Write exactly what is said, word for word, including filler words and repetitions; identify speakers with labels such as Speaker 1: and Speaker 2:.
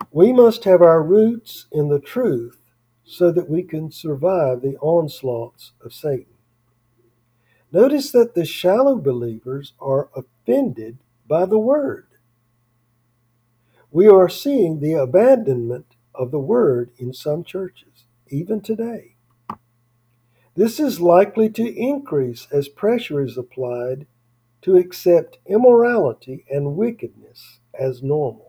Speaker 1: We must have our roots in the truth so that we can survive the onslaughts of Satan. Notice that the shallow believers are offended by the word. We are seeing the abandonment of the word in some churches, even today. This is likely to increase as pressure is applied to accept immorality and wickedness as normal.